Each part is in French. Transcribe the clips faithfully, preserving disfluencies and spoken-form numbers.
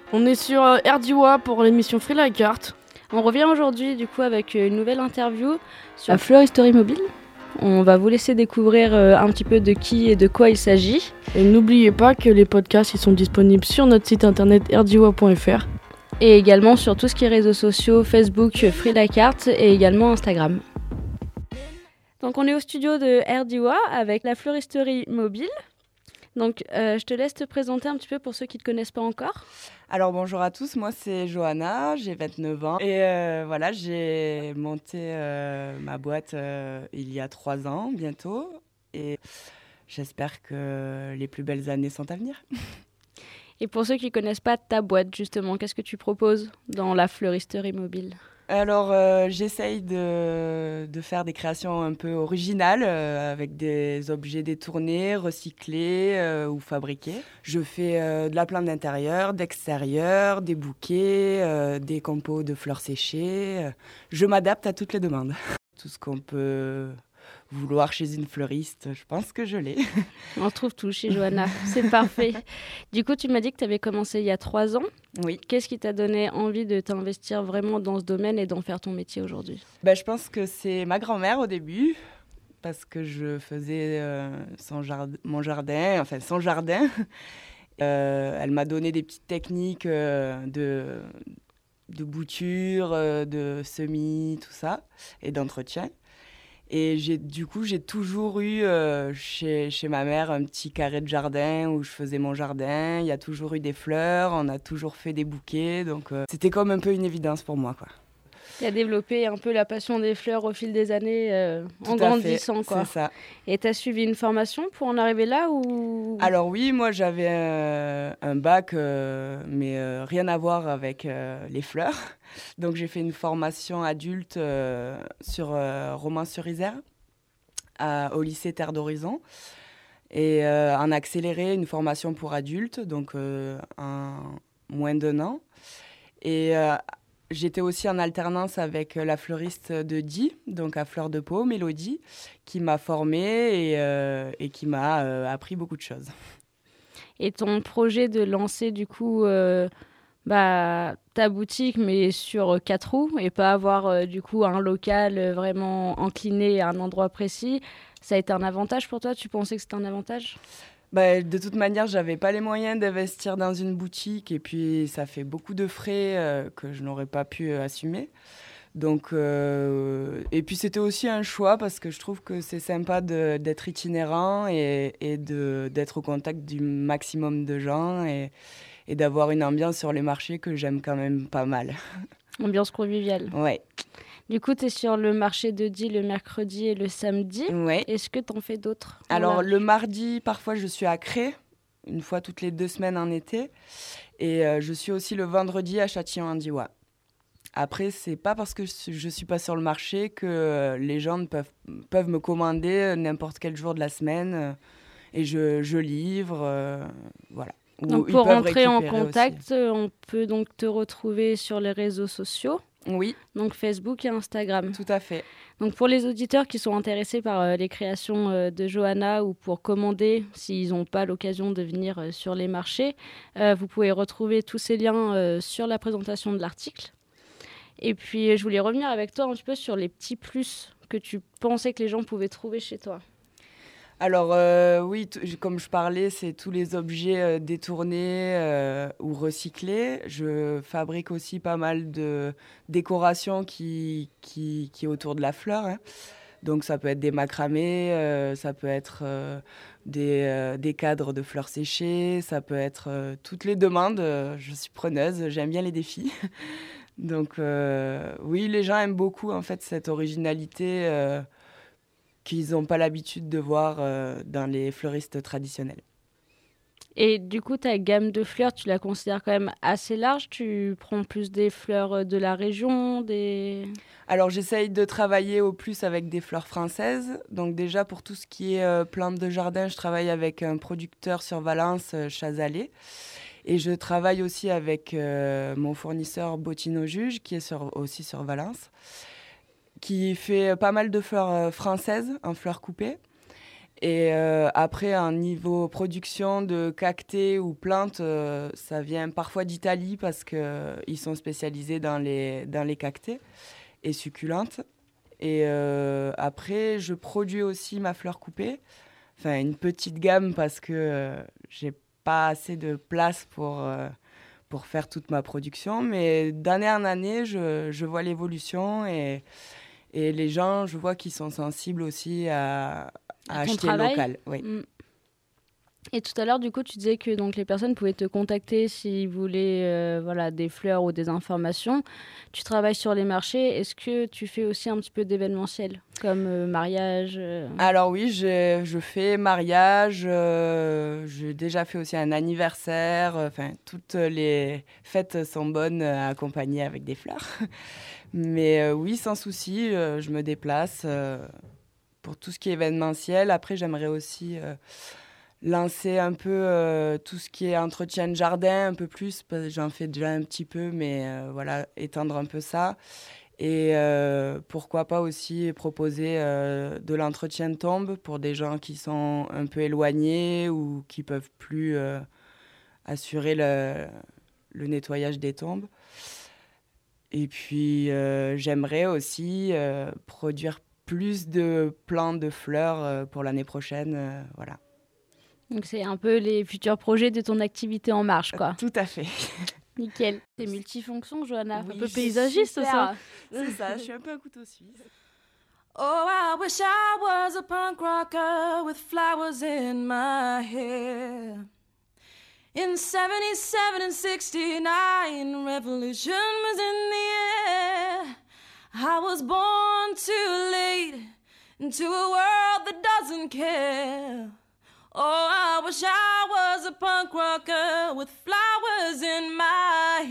On est sur euh, R D W A pour l'émission Free La Carte. On revient aujourd'hui du coup avec une nouvelle interview sur la fleuristerie mobile. On va vous laisser découvrir euh, un petit peu de qui et de quoi il s'agit. Et n'oubliez pas que les podcasts ils sont disponibles sur notre site internet r d w a point f r. Et également sur tout ce qui est réseaux sociaux, Facebook, Free La Carte et également Instagram. Donc on est au studio de R D W A avec la fleuristerie mobile. Donc euh, je te laisse te présenter un petit peu pour ceux qui ne te connaissent pas encore. Alors bonjour à tous, moi c'est Johanna, j'ai vingt-neuf ans et euh, voilà, j'ai monté euh, ma boîte euh, il y a trois ans bientôt et j'espère que les plus belles années sont à venir. Et pour ceux qui ne connaissent pas ta boîte justement, qu'est-ce que tu proposes dans la fleuristerie mobile ? Alors euh, j'essaye de, de faire des créations un peu originales euh, avec des objets détournés, recyclés euh, ou fabriqués. Je fais euh, de la plante d'intérieur, d'extérieur, des bouquets, euh, des compos de fleurs séchées. Je m'adapte à toutes les demandes. Tout ce qu'on peut vouloir chez une fleuriste, je pense que je l'ai. On trouve tout chez Johanna, c'est parfait. Du coup, tu m'as dit que tu avais commencé il y a trois ans. Oui. Qu'est-ce qui t'a donné envie de t'investir vraiment dans ce domaine et d'en faire ton métier aujourd'hui ? Ben, je pense que c'est ma grand-mère au début, parce que je faisais euh, son jard- mon jardin, enfin son jardin. Euh, elle m'a donné des petites techniques euh, de, de bouture, euh, de semis, tout ça, et d'entretien. Et j'ai, du coup, j'ai toujours eu euh, chez, chez ma mère un petit carré de jardin où je faisais mon jardin. Il y a toujours eu des fleurs, on a toujours fait des bouquets. Donc, euh, c'était comme un peu une évidence pour moi, quoi. Tu as développé un peu la passion des fleurs au fil des années euh, en Tout à grandissant, fait, quoi. c'est ça. Et tu as suivi une formation pour en arriver là ou... Alors oui, moi j'avais euh, un bac, euh, mais euh, rien à voir avec euh, les fleurs. Donc j'ai fait une formation adulte euh, sur euh, Romans-sur-Isère, à- au lycée Terre d'Horizon. Et euh, en accéléré, une formation pour adultes, donc euh, en moins d'un an. Et euh, j'étais aussi en alternance avec la fleuriste de Die, donc à Fleur de Pau, Mélodie, qui m'a formée et, euh, et qui m'a euh, appris beaucoup de choses. Et ton projet de lancer du coup euh, bah, ta boutique mais sur quatre roues et pas avoir euh, du coup un local euh, vraiment incliné à un endroit précis, ça a été un avantage pour toi ? Tu pensais que c'était un avantage ? Bah, de toute manière, j'avais pas les moyens d'investir dans une boutique et puis ça fait beaucoup de frais euh, que je n'aurais pas pu euh, assumer. Donc, euh, et puis c'était aussi un choix parce que je trouve que c'est sympa de, d'être itinérant et, et de, d'être au contact du maximum de gens et, et d'avoir une ambiance sur les marchés que j'aime quand même pas mal. Ambiance conviviale. Ouais. Du coup, tu es sur le marché de Die le mercredi et le samedi. Ouais. Est-ce que tu en fais d'autres ? Alors, Voilà. le mardi, parfois, je suis à Cré, une fois toutes les deux semaines en été. Et euh, je suis aussi le vendredi à Châtillon-en-D W A. Après, c'est pas parce que je ne suis pas sur le marché que euh, les gens ne peuvent, peuvent me commander n'importe quel jour de la semaine. Euh, et je, je livre, euh, voilà. Ou Donc, ils pour peuvent rentrer en récupérer contact, aussi. euh, on peut donc te retrouver sur les réseaux sociaux, Oui, donc Facebook et Instagram. tout à fait. Donc pour les auditeurs qui sont intéressés par euh, les créations euh, de Johanna ou pour commander, s'ils n'ont pas l'occasion de venir euh, sur les marchés, euh, vous pouvez retrouver tous ces liens euh, sur la présentation de l'article. Et puis je voulais revenir avec toi un petit peu sur les petits plus que tu pensais que les gens pouvaient trouver chez toi. Alors euh, oui, t- comme je parlais, c'est tous les objets euh, détournés euh, ou recyclés. Je fabrique aussi pas mal de décorations qui, qui, qui est autour de la fleur, hein. Donc ça peut être des macramés, euh, ça peut être euh, des, euh, des cadres de fleurs séchées, ça peut être euh, toutes les demandes. Euh, je suis preneuse, j'aime bien les défis. Donc euh, oui, les gens aiment beaucoup en fait cette originalité euh, qu'ils n'ont pas l'habitude de voir euh, dans les fleuristes traditionnels. Et du coup, ta gamme de fleurs, tu la considères quand même assez large. Tu prends plus des fleurs de la région, des... Alors j'essaye de travailler au plus avec des fleurs françaises. Donc déjà pour tout ce qui est euh, plantes de jardin, je travaille avec un producteur sur Valence, euh, Chazalet. Et je travaille aussi avec euh, mon fournisseur Bottino Juge, qui est sur, aussi sur Valence, qui fait pas mal de fleurs euh, françaises en fleurs coupées. Et euh, après, un niveau production de cactés ou plantes, euh, ça vient parfois d'Italie parce qu'ils euh, sont spécialisés dans les, dans les cactés et succulentes. Et euh, après, je produis aussi ma fleur coupée. Enfin, une petite gamme parce que euh, j'ai pas assez de place pour, euh, pour faire toute ma production. Mais d'année en année, je, je vois l'évolution et, et les gens, je vois qu'ils sont sensibles aussi à, à acheter travail. local. Oui. Mm. Et tout à l'heure, du coup, tu disais que donc, les personnes pouvaient te contacter s'ils voulaient euh, voilà, des fleurs ou des informations. Tu travailles sur les marchés. Est-ce que tu fais aussi un petit peu d'événementiel, comme euh, mariage euh... Alors oui, je, je fais mariage. Euh, j'ai déjà fait aussi un anniversaire. Enfin, toutes les fêtes sont bonnes à accompagner avec des fleurs. Mais euh, oui, sans souci, euh, je me déplace euh, pour tout ce qui est événementiel. Après, j'aimerais aussi... Euh, lancer un peu euh, tout ce qui est entretien de jardin, un peu plus, parce que j'en fais déjà un petit peu, mais euh, voilà, étendre un peu ça. Et euh, pourquoi pas aussi proposer euh, de l'entretien de tombes pour des gens qui sont un peu éloignés ou qui peuvent plus euh, assurer le, le nettoyage des tombes. Et puis, euh, j'aimerais aussi euh, produire plus de plants de fleurs euh, pour l'année prochaine, euh, voilà. Donc, c'est un peu les futurs projets de ton activité en marche, quoi. Tout à fait. Nickel. C'est multifonction, Johanna. Oui, un peu paysagiste, ça. C'est ça, je suis un peu un couteau suisse. Oh, I wish I was a punk rocker with flowers in my hair. In seventy-seven and sixty-nine, revolution was in the air. I was born too late into a world that doesn't care. Oh, I wish I was a punk rocker with flowers in my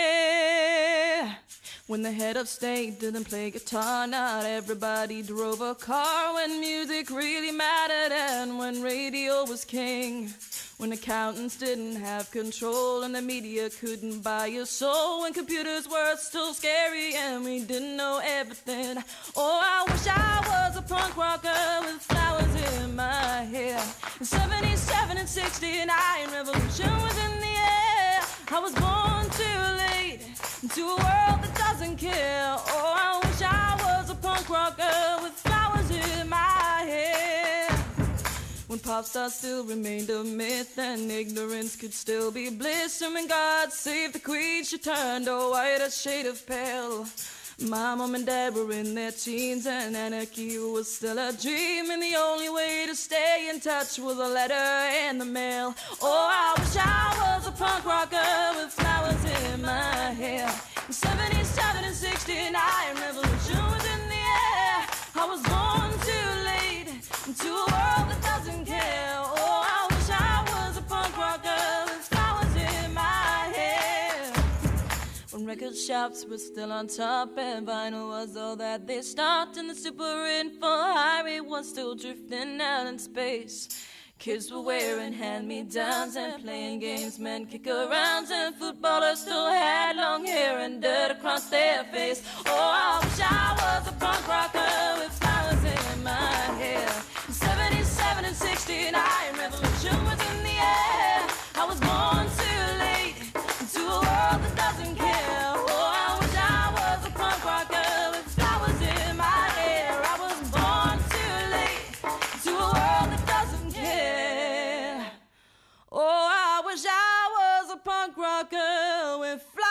hair. When the head of state didn't play guitar, not everybody drove a car. When music really mattered and when radio was king. When accountants didn't have control and the media couldn't buy your soul. When computers were still scary and we didn't know everything. Oh, I wish I was a punk rocker with flowers in my hair. In seventy-seven and sixty-nine, revolution was in the air. I was born too late into a world that doesn't care. Oh, I wish I was a punk rocker with flowers in my hair. When pop stars still remained a myth and ignorance could still be bliss. And when God saved the queen, she turned a whiter shade of pale. My mom and dad were in their teens and anarchy was still a dream. And the only way to stay in touch was a letter in the mail. Oh, I wish I was a punk rocker with flowers in my hair. In seventy-seven and sixty-nine, revolution was in the air. I was born too late into a world that doesn't care. Oh, I wish I was a punk rocker with flowers in my hair. When record shops were still on top and vinyl was all that they stopped, and the super info highway was still drifting out in space. Kids were wearing hand-me-downs and playing games, men kick-arounds, and footballers still had long hair and dirt across their face. Oh, I wish I was a punk rocker with flowers in my hair. In seventy-seven and sixty-nine, revolution was in the air. I was born too late into a world that doesn't care. Oh, I wish I was a punk rocker with flowers in my hair. I was born too late into a world that doesn't care. Oh, I wish I was a punk rocker with flowers.